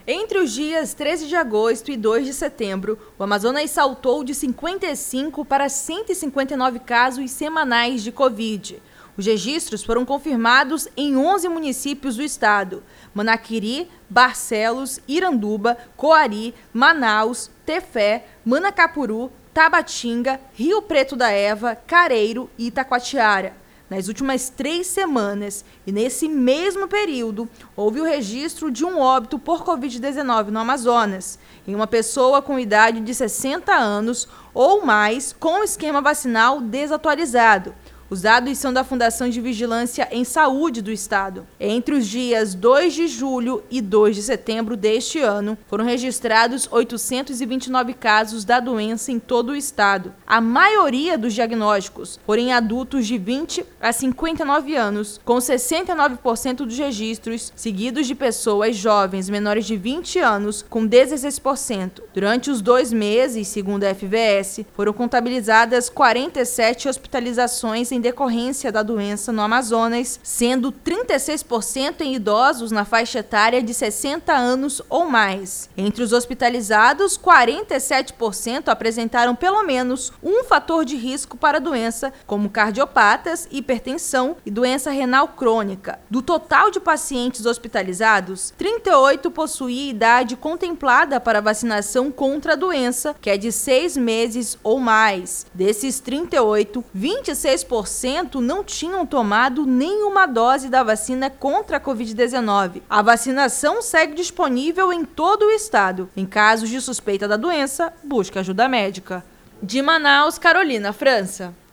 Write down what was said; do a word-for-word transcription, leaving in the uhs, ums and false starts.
Entre os dias treze de agosto e dois de setembro, o Amazonas saltou de cinquenta e cinco para cento e cinquenta e nove casos semanais de Covid. Os registros foram confirmados em onze municípios do estado: Manaquiri, Barcelos, Iranduba, Coari, Manaus, Tefé, Manacapuru, Tabatinga, Rio Preto da Eva, Careiro e Itacoatiara. Nas últimas três semanas e nesse mesmo período, houve o registro de um óbito por covid dezenove no Amazonas, em uma pessoa com idade de sessenta anos ou mais com esquema vacinal desatualizado. Os dados são da Fundação de Vigilância em Saúde do Estado. Entre os dias dois de julho e dois de setembro deste ano, foram registrados oitocentos e vinte e nove casos da doença em todo o estado. A maioria dos diagnósticos foram em adultos de vinte a cinquenta e nove anos, com sessenta e nove por cento dos registros, seguidos de pessoas jovens menores de vinte anos, com dezesseis por cento. Durante os dois meses, segundo a F V S, foram contabilizadas quarenta e sete hospitalizações em em decorrência da doença no Amazonas, sendo trinta e seis por cento em idosos na faixa etária de sessenta anos ou mais. Entre os hospitalizados, quarenta e sete por cento apresentaram pelo menos um fator de risco para a doença, como cardiopatas, hipertensão e doença renal crônica. Do total de pacientes hospitalizados, trinta e oito possuíam idade contemplada para vacinação contra a doença, que é de seis meses ou mais. Desses trinta e oito, vinte e seis por cento não tinham tomado nenhuma dose da vacina contra a covid dezenove. A vacinação segue disponível em todo o estado. Em casos de suspeita da doença, busque ajuda médica. De Manaus, Carolina França.